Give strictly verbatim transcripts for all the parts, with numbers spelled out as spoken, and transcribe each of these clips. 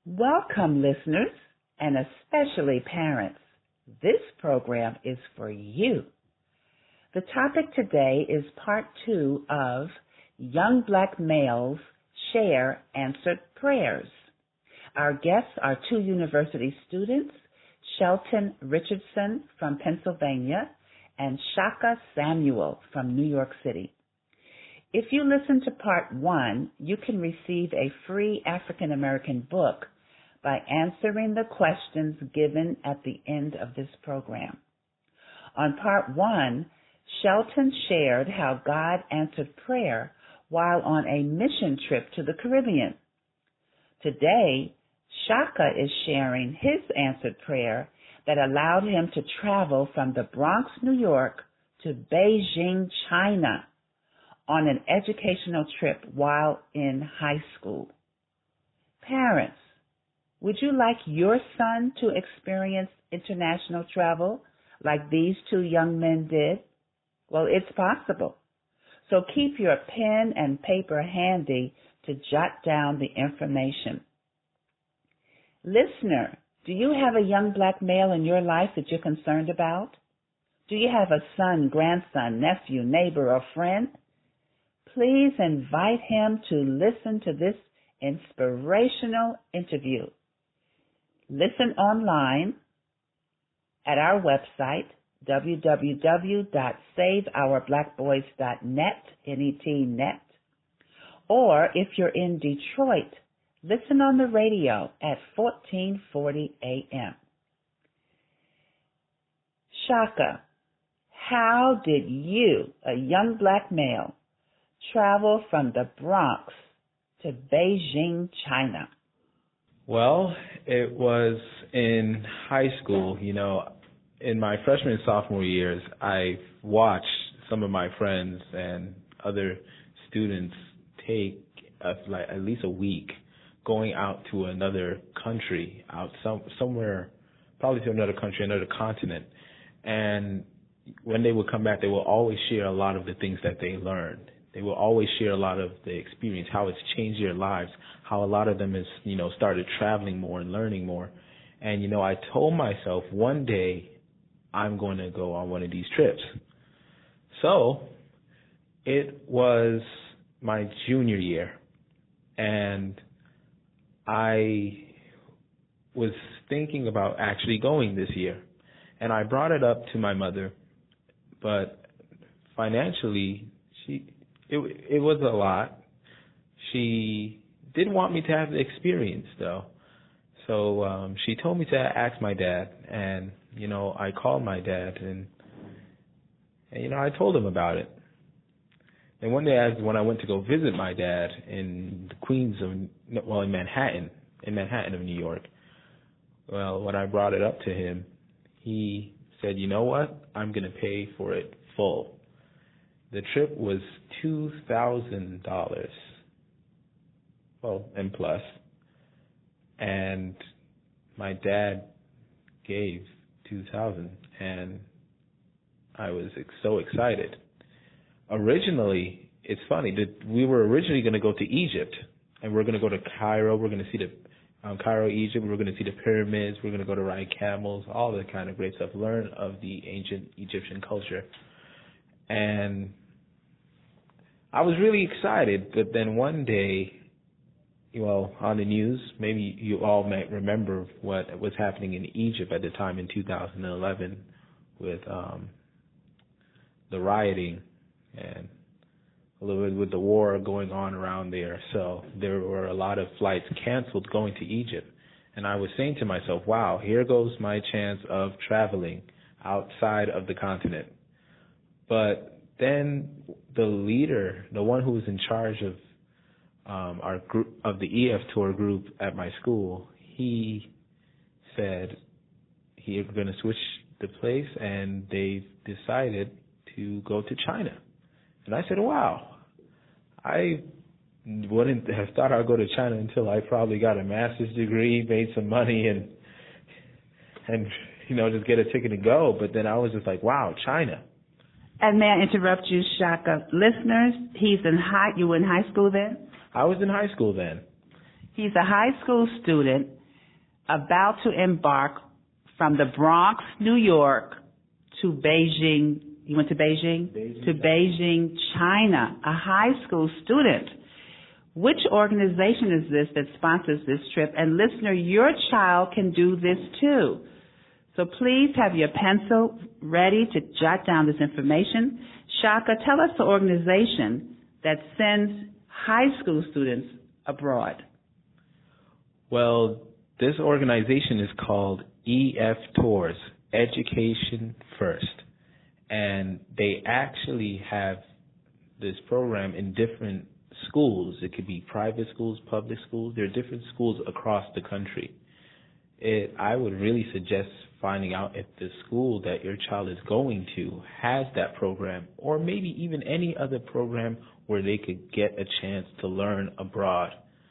Welcome, listeners, and especially parents. This program is for you. The topic today is part two of Young Black Males Share Answered Prayers. Our guests are two university students, Shelton Richardson from Pennsylvania and Shaka Samuel from New York City. If you listen to part one, you can receive a free African American book by answering the questions given at the end of this program. On part one, Shelton shared how God answered prayer while on a mission trip to the Caribbean. Today, Shaka is sharing his answered prayer that allowed him to travel from the Bronx, New York to Beijing, China on an educational trip while in high school. Parents, would you like your son to experience international travel like these two young men did? Well, it's possible. So keep your pen and paper handy to jot down the information. Listener, do you have a young black male in your life that you're concerned about? Do you have a son, grandson, nephew, neighbor, or friend? Please invite him to listen to this inspirational interview. Listen online at our website, w w w dot save our black boys dot net, N E T net, or if you're in Detroit, listen on the radio at fourteen forty a m Shaka, how did you, a young black male, travel from the Bronx to Beijing, China? Well, it was in high school. You know, in my freshman and sophomore years, I watched some of my friends and other students take a, like at least a week going out to another country, out some, somewhere, probably to another country, another continent. And when they would come back, they will always share a lot of the things that they learned. They will always share a lot of the experience, how it's changed their lives, how a lot of them has, you know, started traveling more and learning more. And, you know, I told myself one day I'm going to go on one of these trips. So it was my junior year, and I was thinking about actually going this year. And I brought it up to my mother, but financially, she it it was a lot. She didn't want me to have the experience, though. So um, she told me to ask my dad, and, you know, I called my dad, and, and you know, I told him about it. And one day, I, when I went to go visit my dad in the Queens of, well, in Manhattan, in Manhattan of New York, well, when I brought it up to him, he said, you know what, I'm going to pay for it full. The trip was two thousand dollars, well, and plus. And my dad gave two thousand dollars, and I was so excited. Originally, it's funny that we were originally going to go to Egypt, and we're going to go to Cairo. We're going to see the um, Cairo, Egypt. We're going to see the pyramids. We're going to go to ride camels, all the kind of great stuff, learn of the ancient Egyptian culture. And I was really excited, but then one day, well, on the news, maybe you all might remember what was happening in Egypt at the time in two thousand eleven with um, the rioting and a little bit with the war going on around there. So there were a lot of flights canceled going to Egypt. And I was saying to myself, wow, here goes my chance of traveling outside of the continent. But then the leader, the one who was in charge of um, our group, of the E F tour group at my school, he said he was going to switch the place, and they decided to go to China. And I said, wow, I wouldn't have thought I'd go to China until I probably got a master's degree, made some money, and and you know, just get a ticket to go. But then I was just like, wow, China. And may I interrupt you, Shaka? Listeners, he's in high, you were in high school then? I was in high school then. He's a high school student about to embark from the Bronx, New York, to Beijing. You went to Beijing? Beijing. To Beijing, China, a high school student. Which organization is this that sponsors this trip? And listener, your child can do this too. So please have your pencil ready to jot down this information. Shaka, tell us the organization that sends high school students abroad. Well, this organization is called E F Tours, Education First. And they actually have this program in different schools. It could be private schools, public schools. There are different schools across the country. It, I would really suggest finding out if the school that your child is going to has that program, or maybe even any other program where they could get a chance to learn abroad.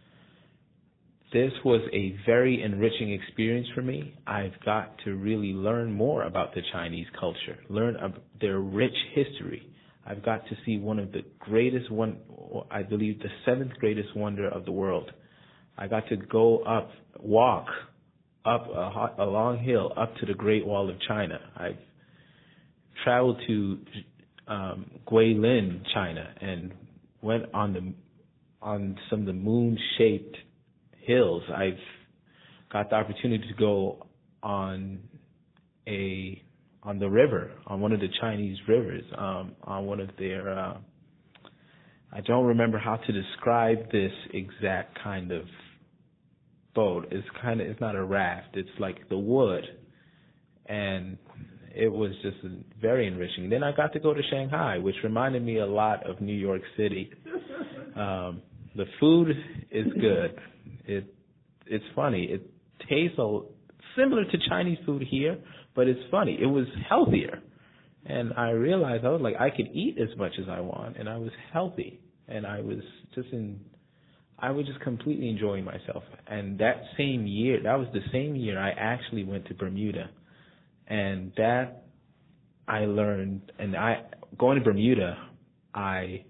This was a very enriching experience for me. I've got to really learn more about the Chinese culture, learn about their rich history. I've got to see one of the greatest, one, I believe the seventh greatest wonder of the world. I got to go up, walk up a, a long hill up to the Great Wall of China. I've traveled to um, Guilin, China, and went on the on some of the moon-shaped hills. I've got the opportunity to go on a on the river, on one of the Chinese rivers, um, on one of their. Uh, I don't remember how to describe this exact kind of boat. It's kind of it's not a raft. It's like the wood, and it was just very enriching. Then I got to go to Shanghai, which reminded me a lot of New York City. Um, the food is good. It it's funny. It tastes a, similar to Chinese food here, but it's funny. It was healthier, and I realized I was like I could eat as much as I want, and I was healthy, and I was just in. I was just completely enjoying myself. And that same year, that was the same year I actually went to Bermuda, and that I learned. And I going to Bermuda, I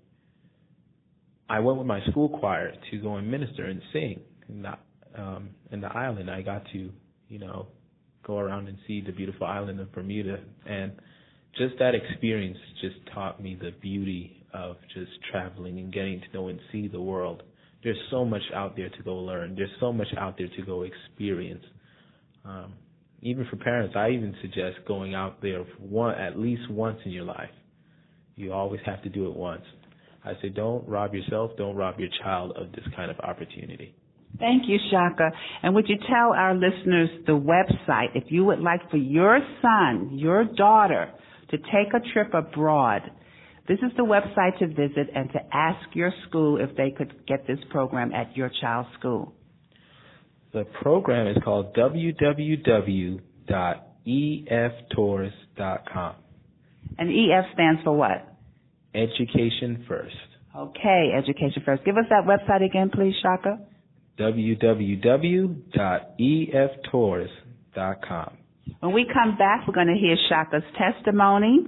I went with my school choir to go and minister and sing. In the, um, in the island, I got to, you know, go around and see the beautiful island of Bermuda, and just that experience just taught me the beauty of just traveling and getting to know and see the world. There's so much out there to go learn. There's so much out there to go experience. Um, even for parents, I even suggest going out there for one, at least once in your life. You always have to do it once. I say don't rob yourself, don't rob your child of this kind of opportunity. Thank you, Shaka. And would you tell our listeners the website if you would like for your son, your daughter, to take a trip abroad? This is the website to visit and to ask your school if they could get this program at your child's school. The program is called w w w dot e f tours dot com. And E F stands for what? Education First. Okay, Education First. Give us that website again, please, Shaka. w w w dot e f tours dot com. When we come back, we're going to hear Shaka's testimony.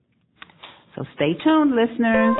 So stay tuned, listeners.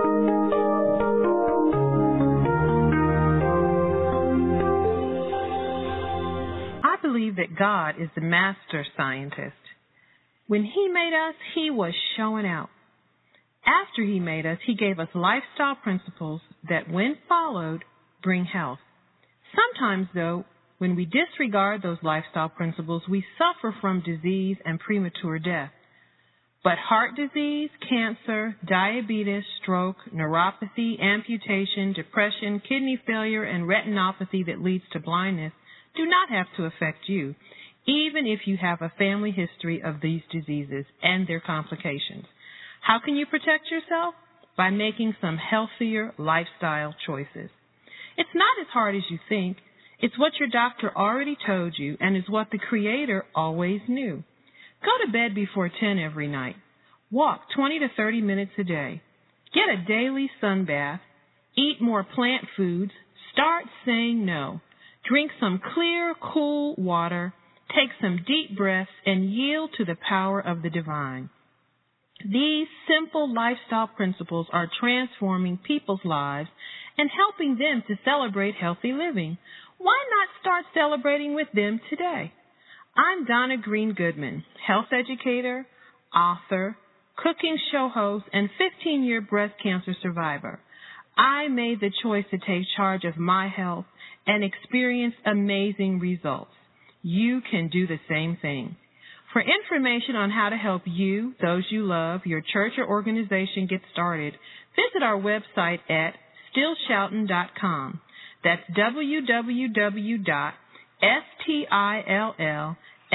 I believe that God is the master scientist. When He made us, He was showing out. After He made us, He gave us lifestyle principles that, when followed, bring health. Sometimes, though, when we disregard those lifestyle principles, we suffer from disease and premature death. But heart disease, cancer, diabetes, stroke, neuropathy, amputation, depression, kidney failure, and retinopathy that leads to blindness do not have to affect you, even if you have a family history of these diseases and their complications. How can you protect yourself? By making some healthier lifestyle choices. It's not as hard as you think. It's what your doctor already told you and is what the Creator always knew. Go to bed before ten every night. Walk twenty to thirty minutes a day. Get a daily sun bath. Eat more plant foods. Start saying no. Drink some clear, cool water. Take some deep breaths and yield to the power of the divine. These simple lifestyle principles are transforming people's lives and helping them to celebrate healthy living. Why not start celebrating with them today? I'm Donna Green Goodman, health educator, author, cooking show host, and fifteen-year breast cancer survivor. I made the choice to take charge of my health and experience amazing results. You can do the same thing. For information on how to help you, those you love, your church or organization get started, visit our website at still shoutin dot com. That's w w w dot still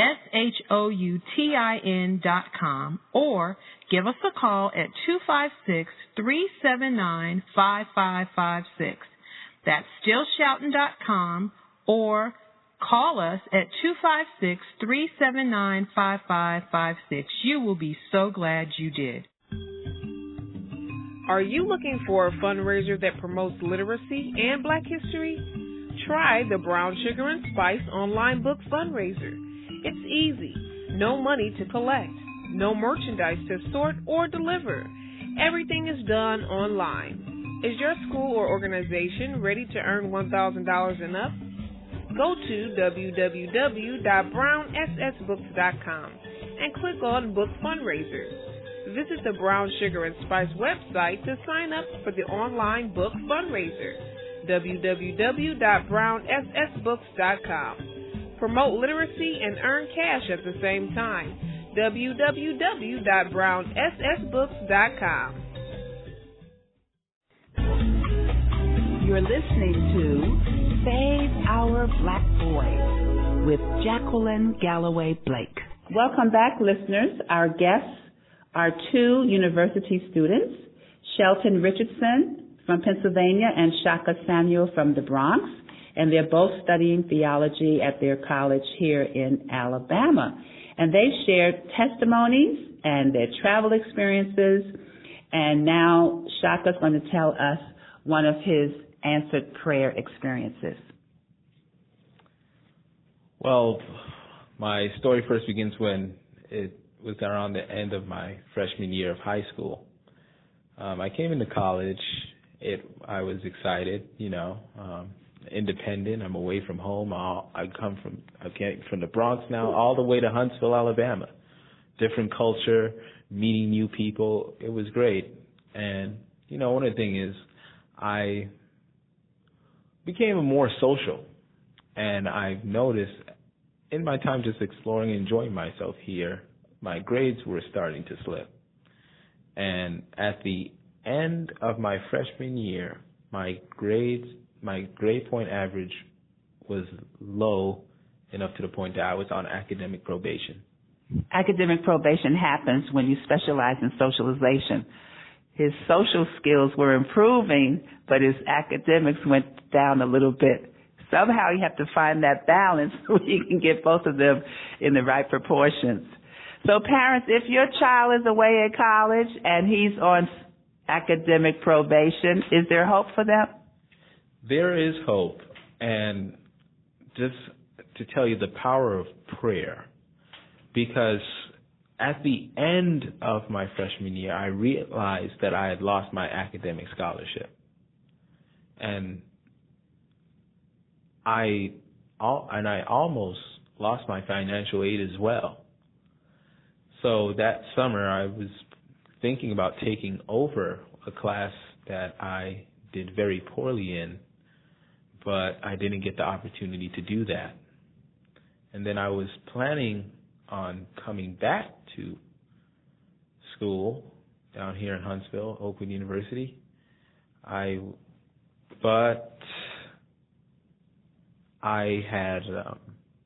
shoutin dot com, or give us a call at two five six, three seven nine, five five five six. That's still shoutin dot com, or call us at two five six, three seven nine, five five five six. You will be so glad you did. Are you looking for a fundraiser that promotes literacy and Black history? Try the Brown Sugar and Spice online book fundraiser. It's easy. No money to collect. No merchandise to sort or deliver. Everything is done online. Is your school or organization ready to earn one thousand dollars and up? Go to w w w dot brown s s books dot com and click on Book Fundraiser. Visit the Brown Sugar and Spice website to sign up for the online book fundraiser, w w w dot brown s s books dot com. Promote literacy and earn cash at the same time, w w w dot brown s s books dot com. You're listening to Save Our Black Boys with Jacqueline Galloway Blake. Welcome back, listeners. Our guests are two university students, Shelton Richardson from Pennsylvania and Shaka Samuel from the Bronx, and they're both studying theology at their college here in Alabama. And they shared testimonies and their travel experiences, and now Shaka's going to tell us one of his answered prayer experiences. Well, my story first begins when it was around the end of my freshman year of high school. Um, I came into college. It, I was excited, you know, um, independent. I'm away from home. I'll, I come from, I came from the Bronx now all the way to Huntsville, Alabama. Different culture, meeting new people. It was great. And, you know, one of the things is I became more social. And I've noticed in my time just exploring and enjoying myself here, my grades were starting to slip. And at the end of my freshman year, my grades, my grade point average was low enough to the point that I was on academic probation. Academic probation happens when you specialize in socialization. His social skills were improving, but his academics went down a little bit. Somehow you have to find that balance so you can get both of them in the right proportions. So parents, if your child is away at college and he's on academic probation, is there hope for them? There is hope. And just to tell you the power of prayer, because at the end of my freshman year, I realized that I had lost my academic scholarship. And I, and I almost lost my financial aid as well. So that summer, I was thinking about taking over a class that I did very poorly in, but I didn't get the opportunity to do that. And then I was planning on coming back to school down here in Huntsville, Oakwood University. I, but I had, um,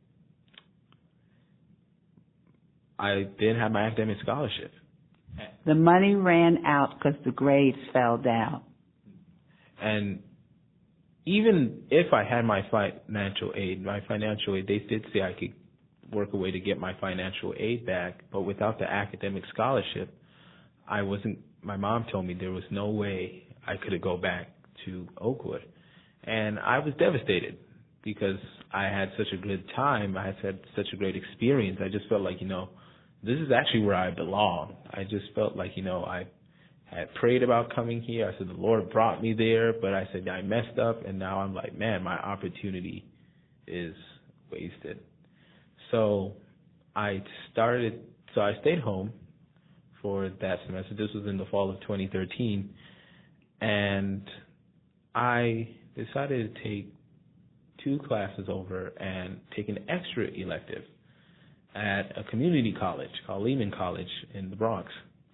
I didn't have my academic scholarship. The money ran out because the grades fell down. And even if I had my financial aid, my financial aid, they did say I could work a way to get my financial aid back, but without the academic scholarship, I wasn't, my mom told me there was no way I could go back to Oakwood. And I was devastated because I had such a good time. I had had such a great experience. I just felt like, you know, this is actually where I belong. I just felt like, you know, I had prayed about coming here. I said, the Lord brought me there, but I said, I messed up, and now I'm like, man, my opportunity is wasted. So I started, so I stayed home for that semester. This was in the fall of twenty thirteen, and I decided to take two classes over and take an extra elective at a community college called Lehman College in the Bronx.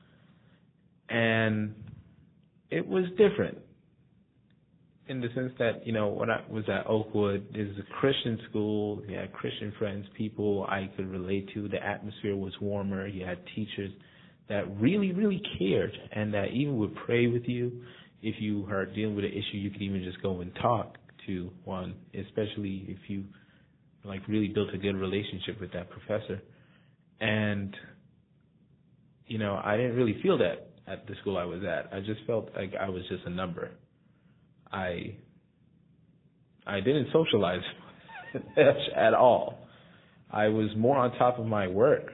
And it was different in the sense that, you know, when I was at Oakwood, it was a Christian school. You had Christian friends, people I could relate to. The atmosphere was warmer. You had teachers that really, really cared and that even would pray with you. If you were dealing with an issue, you could even just go and talk to one, especially if you, like, really built a good relationship with that professor. And, you know, I didn't really feel that at the school I was at. I just felt like I was just a number. I I didn't socialize at all. I was more on top of my work.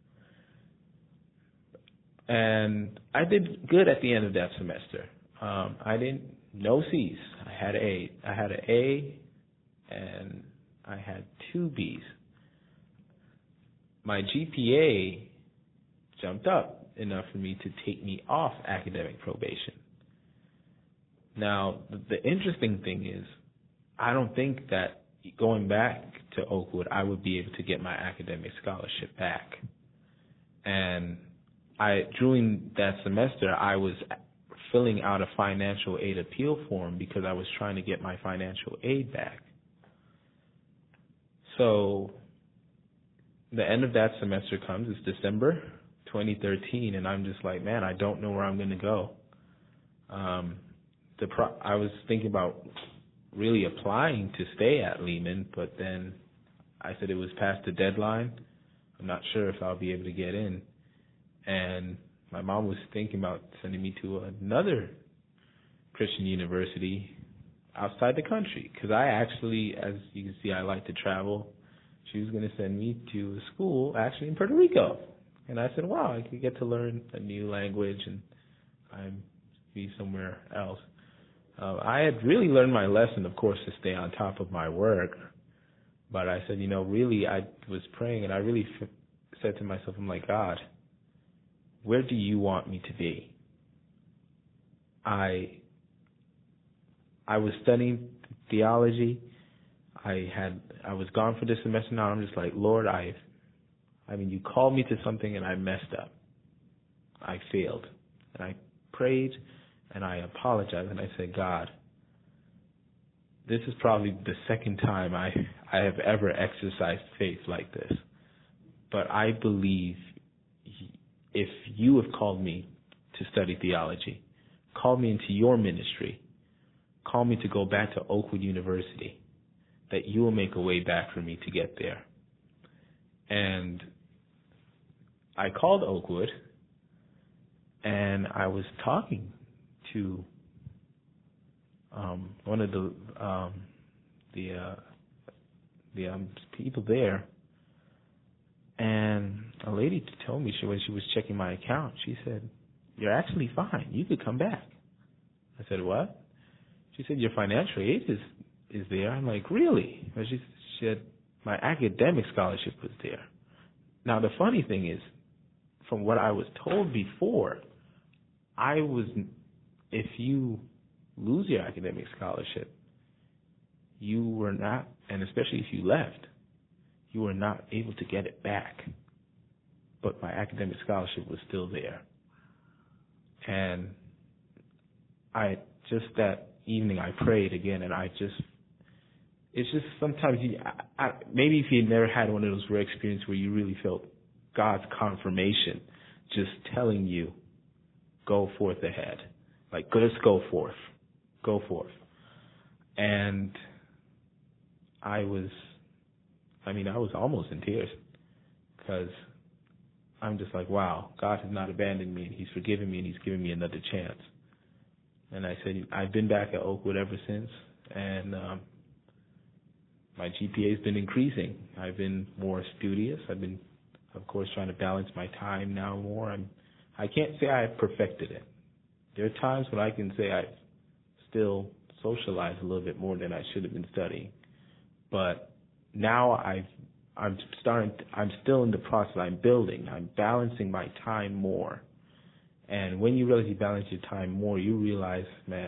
And I did good at the end of that semester. Um, I didn't, no C's. I had a, I had an A and I had two B's. My G P A jumped up enough for me to take me off academic probation. Now, the interesting thing is, I don't think that going back to Oakwood, I would be able to get my academic scholarship back. And I, during that semester, I was filling out a financial aid appeal form because I was trying to get my financial aid back. So the end of that semester comes, it's December twenty thirteen, and I'm just like, man, I don't know where I'm going to go. Um, the pro- I was thinking about really applying to stay at Lehman, but then I said it was past the deadline. I'm not sure if I'll be able to get in. And my mom was thinking about sending me to another Christian university outside the country because I actually, as you can see, I like to travel. She was going to send me to a school actually in Puerto Rico. And I said, wow, I could get to learn a new language and I'm be somewhere else. Uh, I had really learned my lesson, of course, to stay on top of my work. But I said, you know, really, I was praying and I really f- said to myself, I'm like, God, where do you want me to be? I I was studying theology. I had I was gone for this semester. Now I'm just like, Lord, I I mean, you called me to something and I messed up. I failed. And I prayed and I apologized and I said, God, this is probably the second time I I have ever exercised faith like this. But I believe if you have called me to study theology, called me into your ministry, called me to go back to Oakwood University, that you will make a way back for me to get there. And I called Oakwood, and I was talking to um, one of the um, the uh, the um, people there. And a lady told me she, when she was checking my account, she said, you're actually fine. You could come back. I said, what? She said, your financial aid is, is there. I'm like, really? But she, she said, my academic scholarship was there. Now, the funny thing is, from what I was told before, I was, if you lose your academic scholarship, you were not, and especially if you left, you were not able to get it back. But my academic scholarship was still there. And I just that evening I prayed again, and I just, it's just sometimes you, I, I, maybe if you never had one of those rare experiences where you really felt God's confirmation just telling you, go forth ahead. Like, just go forth. Go forth. And I was, I mean, I was almost in tears because I'm just like, wow, God has not abandoned me. He's forgiven me and he's given me another chance. And I said, I've been back at Oakwood ever since, and um, my G P A has been increasing. I've been more studious. I've been, of course, trying to balance my time now more. I'm, I can't say I have perfected it, there are times when I can say I still socialize a little bit more than I should have been studying. But now I've, I'm starting, to, I'm still in the process. I'm building. I'm balancing my time more. And when you realize you balance your time more, you realize, man,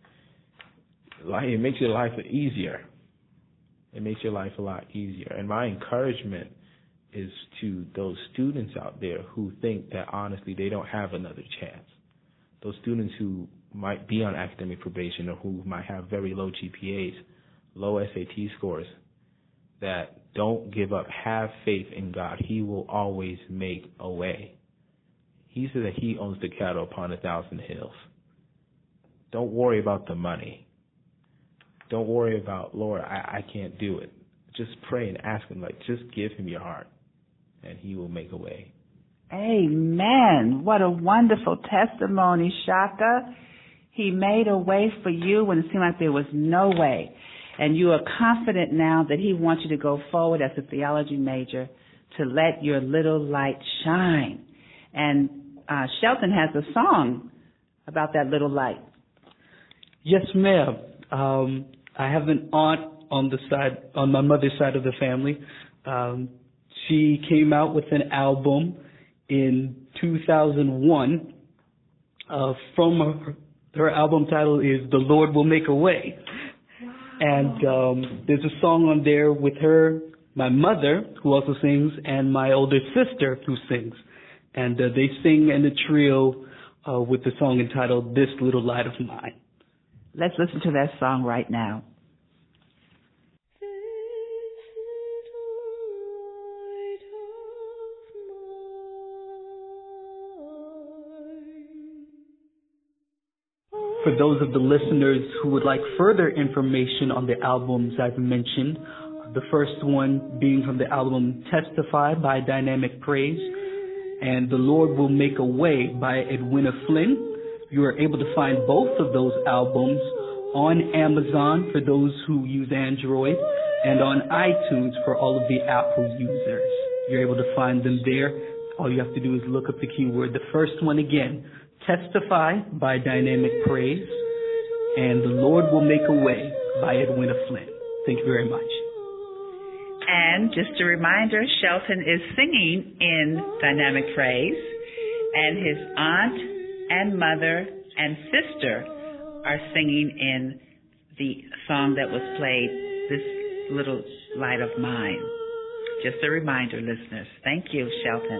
it makes your life easier. It makes your life a lot easier. And my encouragement is to those students out there who think that, honestly, they don't have another chance. Those students who might be on academic probation or who might have very low G P As, low S A T scores, that don't give up. Have faith in God. He will always make a way. He said that he owns the cattle upon a thousand hills. Don't worry about the money. Don't worry about, Lord, I, I can't do it. Just pray and ask him, like, just give him your heart, and he will make a way. Amen. What a wonderful testimony, Shaka. He made a way for you when it seemed like there was no way. And you are confident now that he wants you to go forward as a theology major to let your little light shine. And uh, Shelton has a song about that little light. Yes, ma'am. Um, I have an aunt on the side, on my mother's side of the family. Um, she came out with an album in two thousand one. Uh, from her, her album title is "The Lord Will Make a Way," wow. and um, there's a song on there with her, my mother, who also sings, and my older sister, who sings, and uh, they sing in a trio uh, with the song entitled "This Little Light of Mine." Let's listen to that song right now. For those of the listeners who would like further information on the albums I've mentioned, the first one being from the album Testify by Dynamic Praise and The Lord Will Make a Way by Edwina Flynn. You are able to find both of those albums on Amazon for those who use Android and on iTunes for all of the Apple users. You're able to find them there. All you have to do is look up the keyword. The first one again, Testify by Dynamic Praise, and The Lord Will Make a Way by Edwina Flynn. Thank you very much. And just a reminder, Shelton is singing in Dynamic Praise, and his aunt and mother and sister are singing in the song that was played, This Little Light of Mine. Just a reminder, listeners. Thank you, Shelton.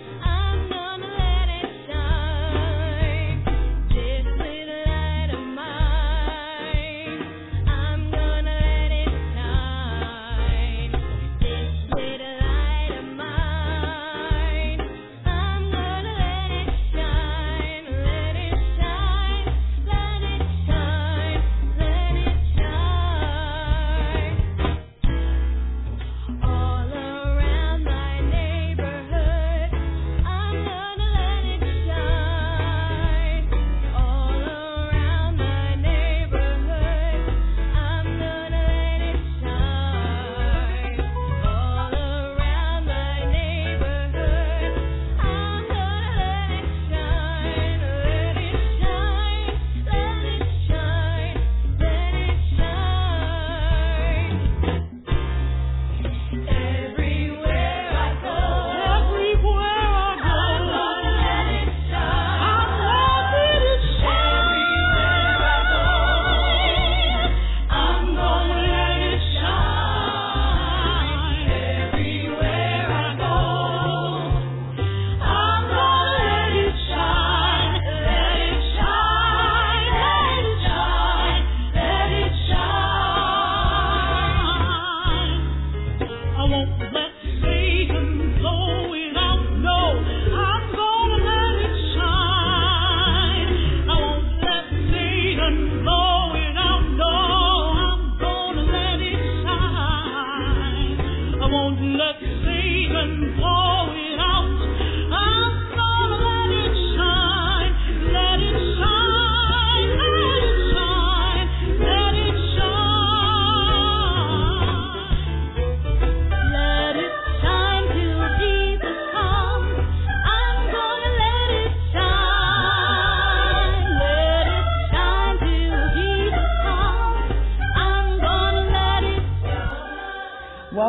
Mine.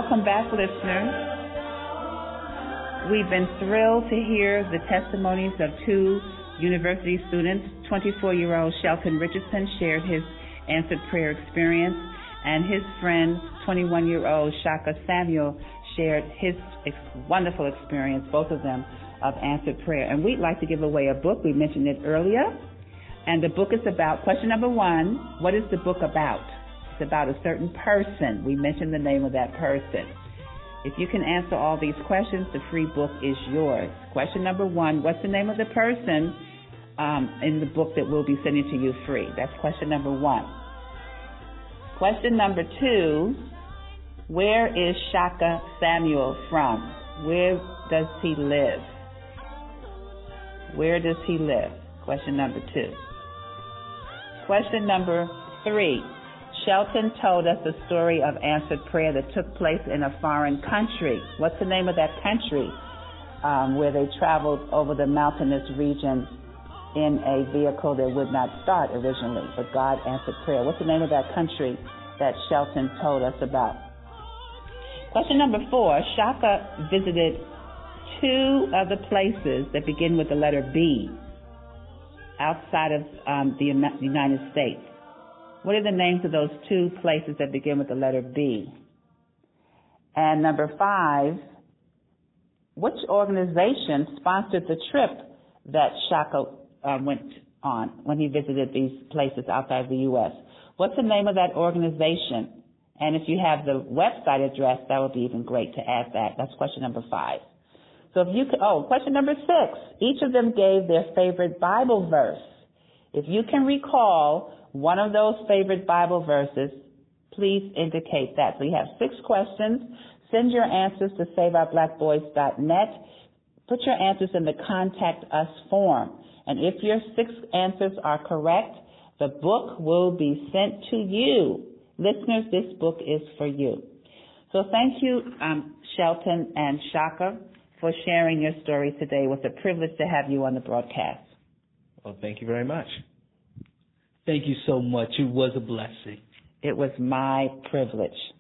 welcome back, listeners. We've been thrilled to hear the testimonies of two university students. twenty-four-year-old Shelton Richardson shared his answered prayer experience, and his friend, twenty-one-year-old Shaka Samuel, shared his ex- wonderful experience, both of them, of answered prayer. And we'd like to give away a book. We mentioned it earlier. And the book is about, question number one, what is the book about? It's about a certain person. We mentioned the name of that person. If you can answer all these questions, the free book is yours. Question number one, what's the name of the person um, in the book that we'll be sending to you free? That's question number one. Question number two, where is Shaka Samuel from? Where does he live? Where does he live? Question number two. Question number three, Shelton told us a story of answered prayer that took place in a foreign country. What's the name of that country um, where they traveled over the mountainous region in a vehicle that would not start originally, but God answered prayer? What's the name of that country that Shelton told us about? Question number four, Shaka visited two of the places that begin with the letter B outside of um, the United States. What are the names of those two places that begin with the letter B? And number five, which organization sponsored the trip that Shaka uh, went on when he visited these places outside the U S? What's the name of that organization? And if you have the website address, that would be even great to add that. That's question number five. So if you could, oh, question number six, each of them gave their favorite Bible verse. If you can recall one of those favorite Bible verses, please indicate that. So you have six questions. Send your answers to save our black boys dot net. Put your answers in the Contact Us form. And if your six answers are correct, the book will be sent to you. Listeners, this book is for you. So thank you, um, Shelton and Shaka, for sharing your story today. It was a privilege to have you on the broadcast. Well, thank you very much. Thank you so much. It was a blessing. It was my privilege.